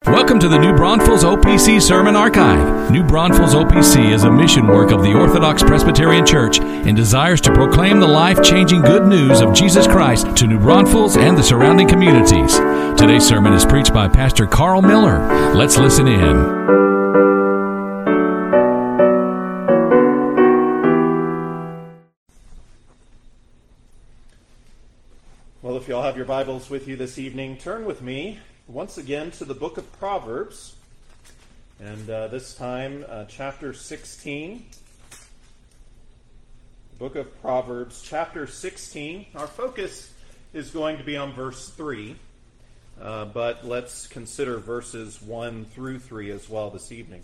Welcome to the New Braunfels OPC Sermon Archive. New Braunfels OPC is a mission work of the Orthodox Presbyterian Church and desires to proclaim the life-changing good news of Jesus Christ to New Braunfels and the surrounding communities. Today's sermon is preached by Pastor Carl Miller. Let's listen in. Well, if you all have your Bibles with you this evening, turn with me once again to the book of Proverbs, and this time chapter 16. Book of Proverbs, chapter 16. Our focus is going to be on verse 3, but let's consider verses 1 through 3 as well this evening.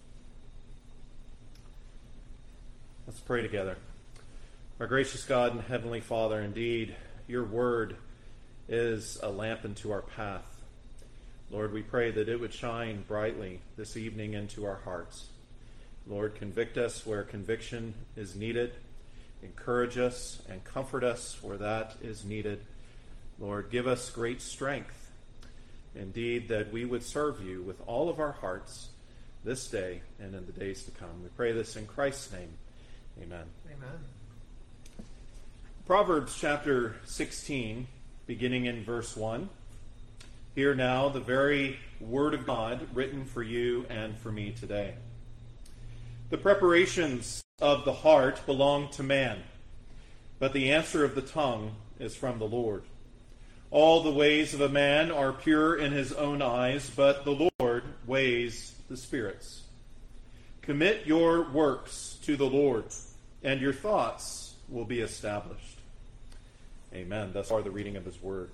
Let's pray together. Our gracious God and Heavenly Father, indeed, your word is a lamp unto our path. Lord, we pray that it would shine brightly this evening into our hearts. Lord, convict us where conviction is needed. Encourage us and comfort us where that is needed. Lord, give us great strength, indeed, that we would serve you with all of our hearts this day and in the days to come. We pray this in Christ's name. Amen. Amen. Proverbs chapter 16, beginning in verse 1. Hear now the very word of God written for you and for me today. The preparations of the heart belong to man, but the answer of the tongue is from the Lord. All the ways of a man are pure in his own eyes, but the Lord weighs the spirits. Commit your works to the Lord, and your thoughts will be established. Amen. Thus far the reading of his word.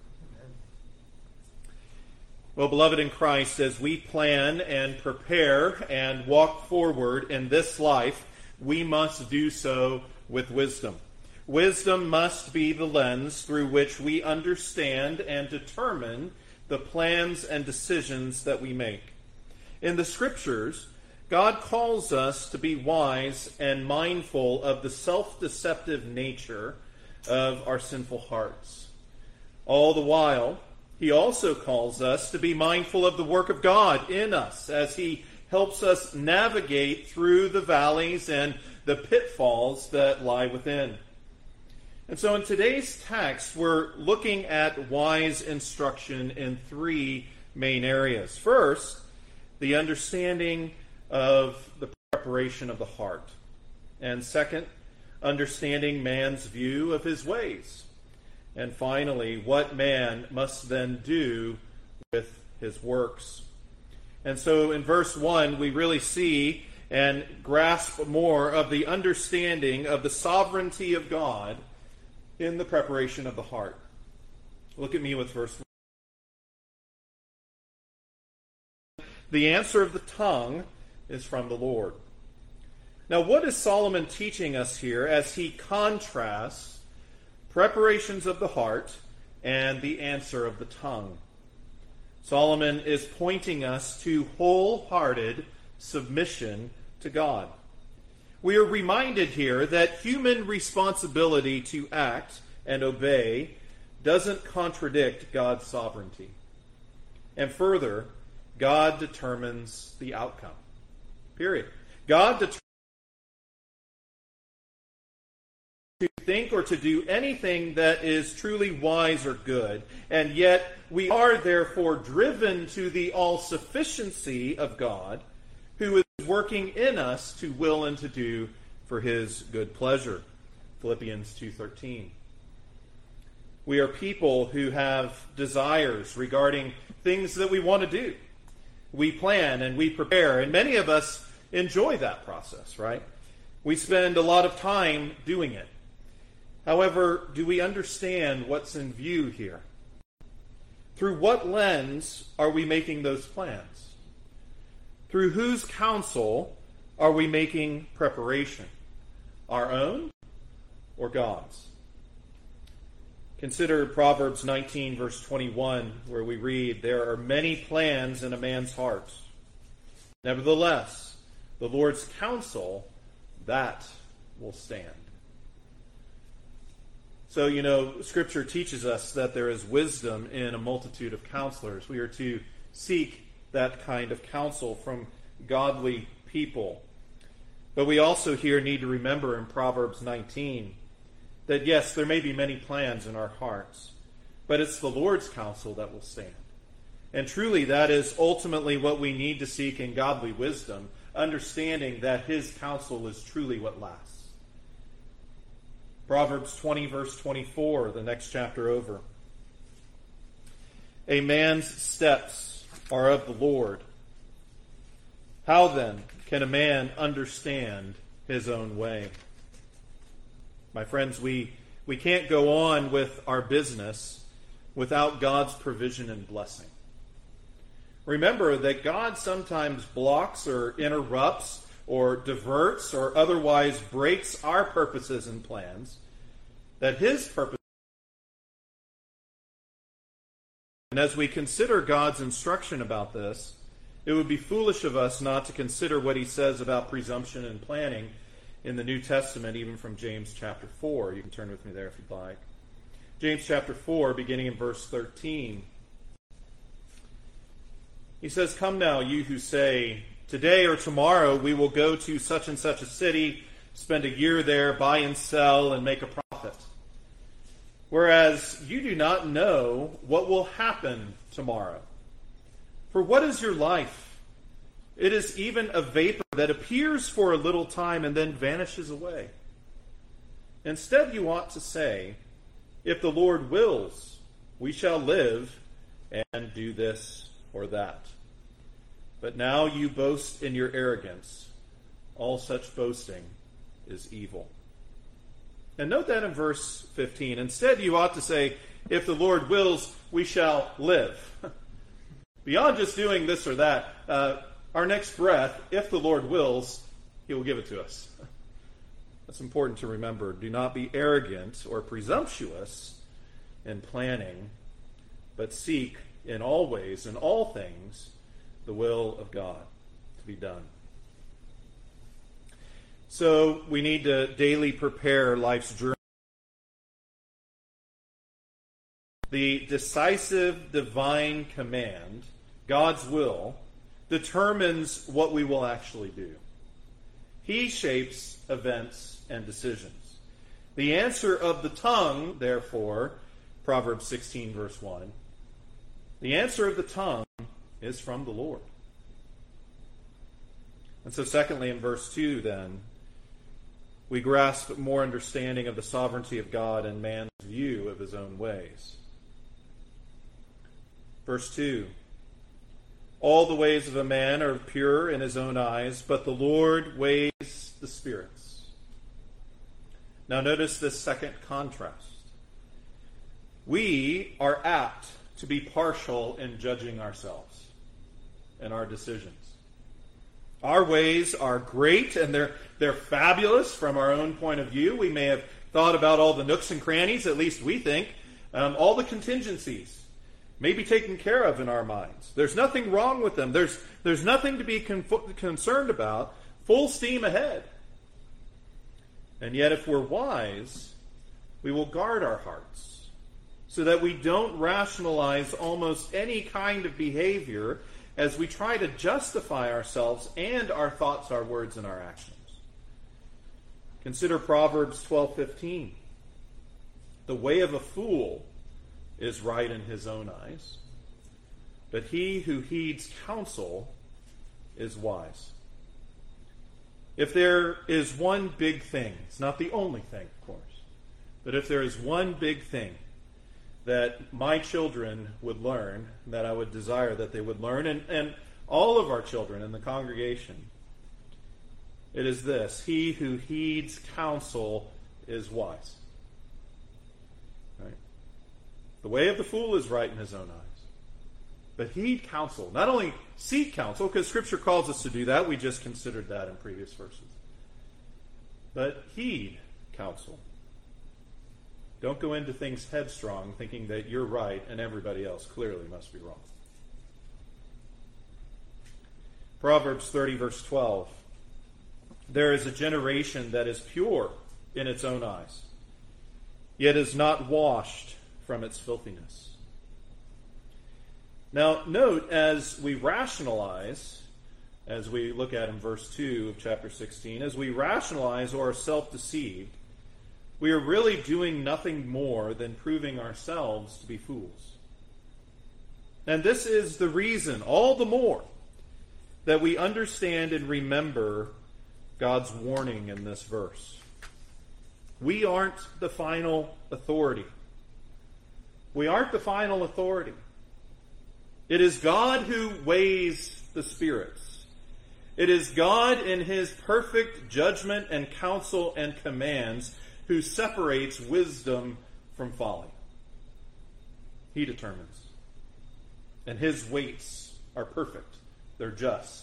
Well, beloved in Christ, as we plan and prepare and walk forward in this life, we must do so with wisdom. Wisdom must be the lens through which we understand and determine the plans and decisions that we make. In the Scriptures, God calls us to be wise and mindful of the self-deceptive nature of our sinful hearts. All the while, he also calls us to be mindful of the work of God in us as he helps us navigate through the valleys and the pitfalls that lie within. And so in today's text, we're looking at wise instruction in three main areas. First, the understanding of the preparation of the heart. And second, understanding man's view of his ways. And finally, what man must then do with his works. And so in verse 1, we really see and grasp more of the understanding of the sovereignty of God in the preparation of the heart. Look at me with verse 1. The answer of the tongue is from the Lord. Now, what is Solomon teaching us here as he contrasts preparations of the heart and the answer of the tongue? Solomon is pointing us to wholehearted submission to God. We are reminded here that human responsibility to act and obey doesn't contradict God's sovereignty. And further, God determines the outcome. Period. God determines to think or to do anything that is truly wise or good, and yet we are therefore driven to the all-sufficiency of God, who is working in us to will and to do for his good pleasure. Philippians 2:13. We are people who have desires regarding things that we want to do. We plan and we prepare, and many of us enjoy that process, right? We spend a lot of time doing it. However, do we understand what's in view here? Through what lens are we making those plans? Through whose counsel are we making preparation? Our own or God's? Consider Proverbs 19, verse 21, where we read, "There are many plans in a man's heart. Nevertheless, the Lord's counsel, that will stand." So, Scripture teaches us that there is wisdom in a multitude of counselors. We are to seek that kind of counsel from godly people. But we also here need to remember in Proverbs 19 that yes, there may be many plans in our hearts, but it's the Lord's counsel that will stand. And truly that is ultimately what we need to seek in godly wisdom, understanding that his counsel is truly what lasts. Proverbs 20 verse 24, the next chapter over. A man's steps are of the Lord. How then can a man understand his own way? My friends, we can't go on with our business without God's provision and blessing. Remember that God sometimes blocks or interrupts or diverts or otherwise breaks our purposes and plans, that his purpose. And as we consider God's instruction about this, it would be foolish of us not to consider what he says about presumption and planning in the New Testament, even from James chapter 4. You can turn with me there if you'd like. James chapter 4, beginning in verse 13. He says, "Come now, you who say, 'Today or tomorrow we will go to such and such a city, spend a year there, buy and sell, and make a profit.' Whereas you do not know what will happen tomorrow. For what is your life? It is even a vapor that appears for a little time and then vanishes away. Instead, you ought to say, 'If the Lord wills, we shall live and do this or that.' But now you boast in your arrogance. All such boasting is evil." And note that in verse 15. Instead, you ought to say, "If the Lord wills, we shall live." Beyond just doing this or that, our next breath, if the Lord wills, he will give it to us. That's important to remember. Do not be arrogant or presumptuous in planning, but seek in all ways, in all things, the will of God to be done. So we need to daily prepare life's journey. The decisive divine command, God's will, determines what we will actually do. He shapes events and decisions. The answer of the tongue, therefore, Proverbs 16 verse 1, the answer of the tongue is from the Lord. And so secondly, in verse 2 then, we grasp more understanding of the sovereignty of God and man's view of his own ways. Verse 2, "All the ways of a man are pure in his own eyes, but the Lord weighs the spirits." Now notice this second contrast. We are apt to be partial in judging ourselves and our decisions. Our ways are great and they're fabulous from our own point of view. We may have thought about all the nooks and crannies, at least we think, all the contingencies may be taken care of in our minds. There's nothing wrong with them. There's nothing to be concerned about. Full steam ahead. And yet if we're wise, we will guard our hearts so that we don't rationalize almost any kind of behavior as we try to justify ourselves and our thoughts, our words, and our actions. Consider Proverbs 12:15. "The way of a fool is right in his own eyes, but he who heeds counsel is wise." If there is one big thing, it's not the only thing, of course, but if there is one big thing that my children would learn, that I would desire that they would learn, and all of our children in the congregation, it is this: he who heeds counsel is wise. Right? The way of the fool is right in his own eyes. But heed counsel. Not only seek counsel, because Scripture calls us to do that. We just considered that in previous verses. But heed counsel. Don't go into things headstrong, thinking that you're right and everybody else clearly must be wrong. Proverbs 30, verse 12. "There is a generation that is pure in its own eyes, yet is not washed from its filthiness." Now, note, as we rationalize, as we look at in verse 2 of chapter 16, as we rationalize or are self-deceived, we are really doing nothing more than proving ourselves to be fools. And this is the reason, all the more, that we understand and remember God's warning in this verse. We aren't the final authority. We aren't the final authority. It is God who weighs the spirits. It is God in his perfect judgment and counsel and commands who separates wisdom from folly. He determines. And his weights are perfect. They're just.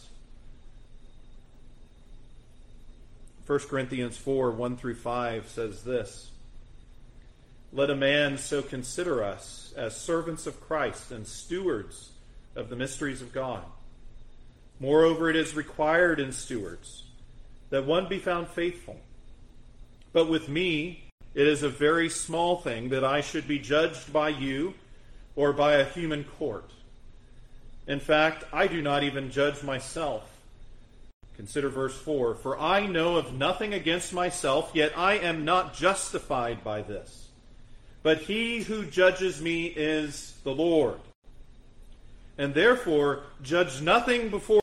1 Corinthians 4, 1 through 5 says this: "Let a man so consider us as servants of Christ and stewards of the mysteries of God. Moreover, it is required in stewards that one be found faithful. But with me, it is a very small thing that I should be judged by you or by a human court. In fact, I do not even judge myself." Consider verse 4. "For I know of nothing against myself, yet I am not justified by this. But he who judges me is the Lord. And therefore, judge nothing before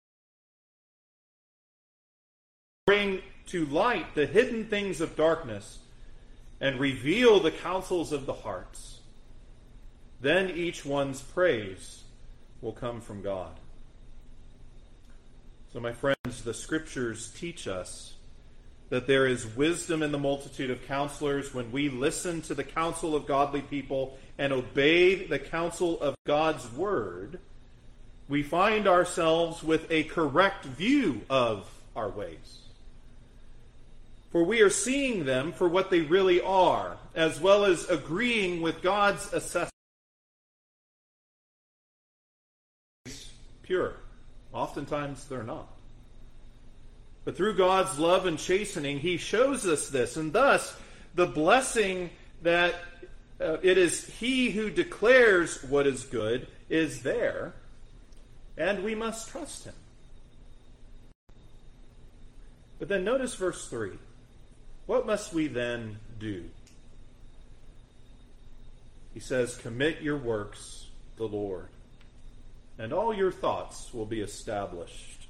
bring to light the hidden things of darkness and reveal the counsels of the hearts. Then each one's praise will come from God." So, my friends, the Scriptures teach us that there is wisdom in the multitude of counselors when we listen to the counsel of godly people and obey the counsel of God's Word. We find ourselves with a correct view of our ways. For we are seeing them for what they really are, as well as agreeing with God's assessment. Pure. Oftentimes they're not. But through God's love and chastening, he shows us this. And thus, the blessing that it is he who declares what is good is there, and we must trust him. But then notice verse 3. What must we then do? He says, "Commit your works to the Lord, and all your thoughts will be established."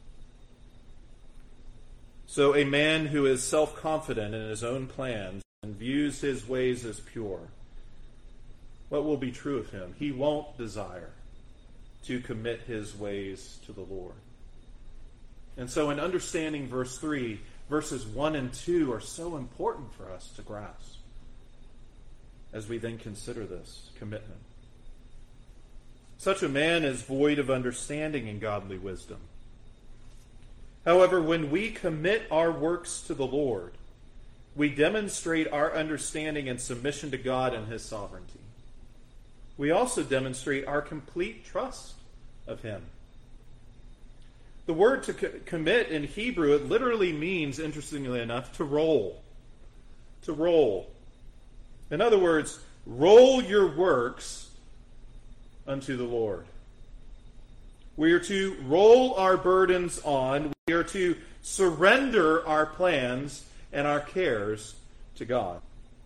So a man who is self-confident in his own plans and views his ways as pure, what will be true of him? He won't desire to commit his ways to the Lord. And so in understanding verse 3, verses 1 and 2 are so important for us to grasp as we then consider this commitment. Such a man is void of understanding and godly wisdom. However, when we commit our works to the Lord, we demonstrate our understanding and submission to God and his sovereignty. We also demonstrate our complete trust of him. The word to commit in Hebrew, it literally means, interestingly enough, to roll. To roll. In other words, roll your works unto the Lord. We are to roll our burdens on. We are to surrender our plans and our cares to God.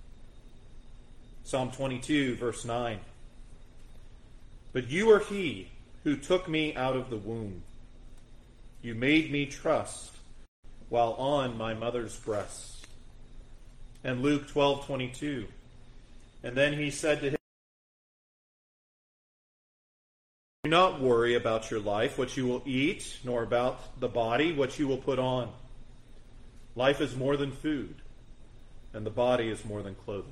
Psalm 22, verse 9. "But you are he who took me out of the womb. You made me trust while on my mother's breast." And Luke 12:22. "And then he said to him, do not worry about your life, what you will eat, nor about the body, what you will put on. Life is more than food, and the body is more than clothing."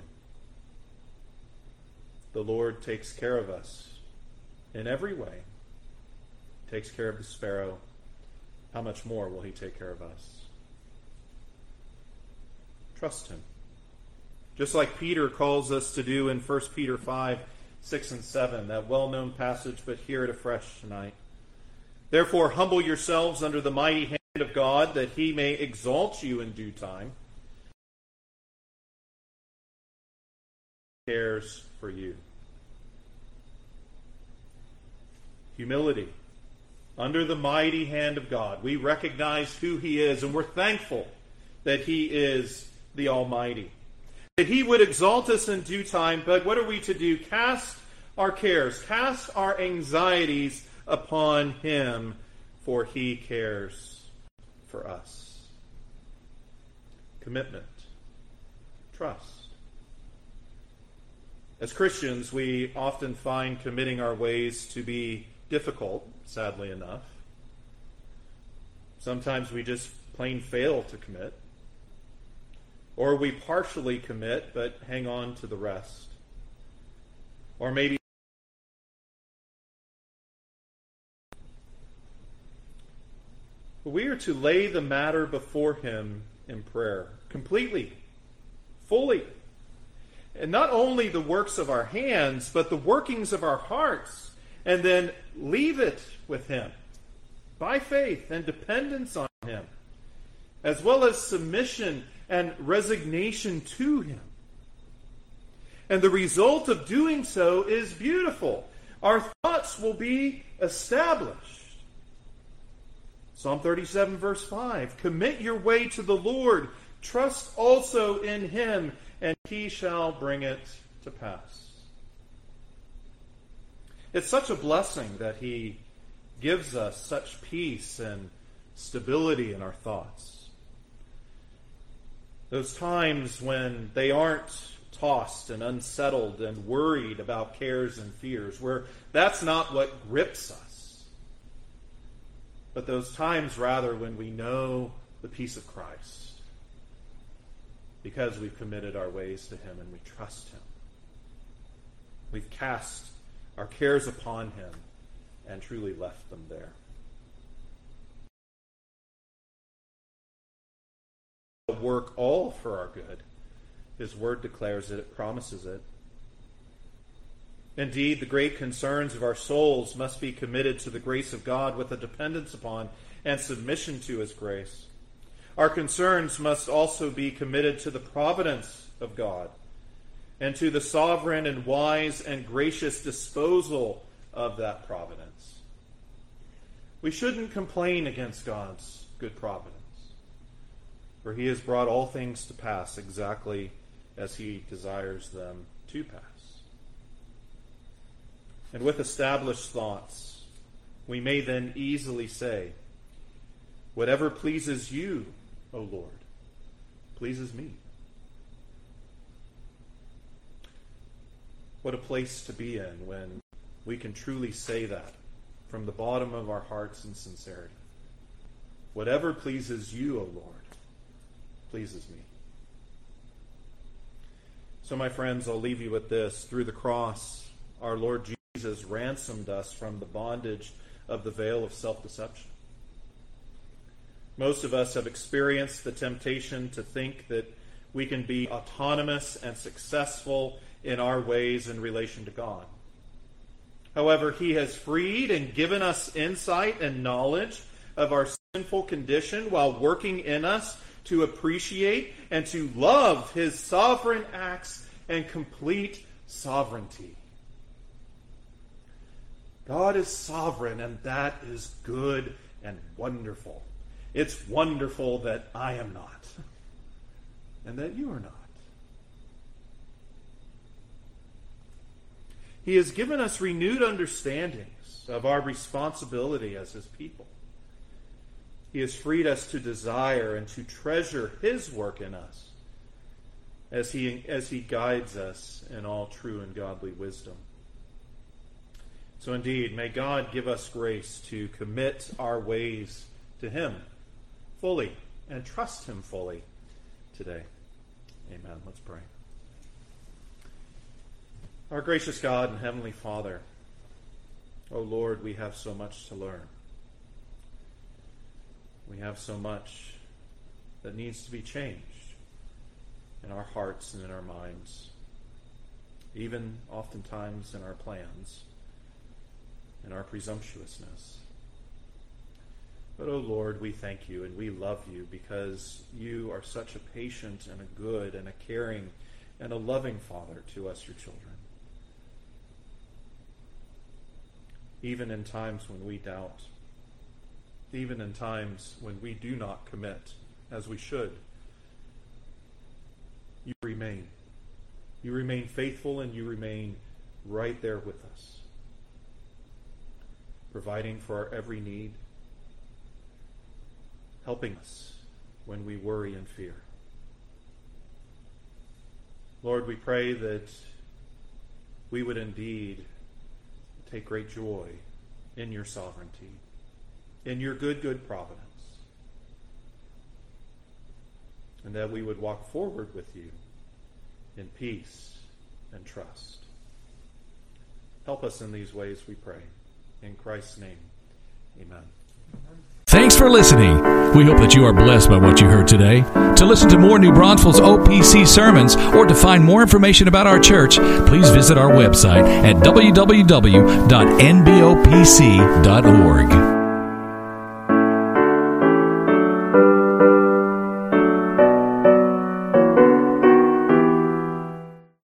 The Lord takes care of us in every way. He takes care of the sparrow. How much more will he take care of us? Trust him. Just like Peter calls us to do in 1 Peter 5, 6 and 7, that well-known passage, but hear it afresh tonight. "Therefore humble yourselves under the mighty hand of God, that he may exalt you in due time. He cares for you." humility, under the mighty hand of God. We recognize who He is, and we're thankful that He is the Almighty. That He would exalt us in due time, but what are we to do? Cast our cares, cast our anxieties upon Him, for He cares for us. Commitment. Trust. As Christians, we often find committing our ways to be difficult, sadly enough. Sometimes we just plain fail to commit. Or we partially commit, but hang on to the rest. Or maybe we are to lay the matter before Him in prayer, completely, fully. And not only the works of our hands, but the workings of our hearts. And then leave it with Him by faith and dependence on Him, as well as submission and resignation to Him. And the result of doing so is beautiful. Our thoughts will be established. Psalm 37, verse 5. Commit your way to the Lord. Trust also in Him, and He shall bring it to pass. It's such a blessing that He gives us such peace and stability in our thoughts. Those times when they aren't tossed and unsettled and worried about cares and fears, where that's not what grips us. But those times, rather, when we know the peace of Christ, because we've committed our ways to Him and we trust Him. We've cast our cares upon Him and truly left them there. Work all for our good. His word declares it, it promises it. Indeed, the great concerns of our souls must be committed to the grace of God with a dependence upon and submission to His grace. Our concerns must also be committed to the providence of God and to the sovereign and wise and gracious disposal of that providence. We shouldn't complain against God's good providence, for He has brought all things to pass exactly as He desires them to pass. And with established thoughts, we may then easily say, whatever pleases you, O Lord, pleases me. What a place to be in when we can truly say that from the bottom of our hearts in sincerity. Whatever pleases you, O Lord, pleases me. So, my friends, I'll leave you with this. Through the cross, our Lord Jesus ransomed us from the bondage of the veil of self-deception. Most of us have experienced the temptation to think that we can be autonomous and successful in our ways in relation to God. However, He has freed and given us insight and knowledge of our sinful condition while working in us to appreciate and to love His sovereign acts and complete sovereignty. God is sovereign, and that is good and wonderful. It's wonderful that I am not, and that you are not. He has given us renewed understandings of our responsibility as His people. He has freed us to desire and to treasure His work in us as He guides us in all true and godly wisdom. So indeed, may God give us grace to commit our ways to Him fully and trust Him fully today. Amen. Let's pray. Our gracious God and Heavenly Father, O Lord, we have so much to learn. We have so much that needs to be changed in our hearts and in our minds, even oftentimes in our plans, in our presumptuousness. But, O Lord, we thank You and we love You because You are such a patient and a good and a caring and a loving Father to us, Your children. even in times when we doubt, even in times when we do not commit as we should. You remain. You remain faithful, and you remain right there with us, providing for our every need, helping us when we worry and fear. Lord, we pray that we would indeed take great joy in your sovereignty, in your good providence, and that we would walk forward with you in peace and trust. Help us in these ways, we pray. In Christ's name, amen. Thanks for listening. We hope that you are blessed by what you heard today. To listen to more New Braunfels OPC sermons or to find more information about our church, please visit our website at www.nbopc.org.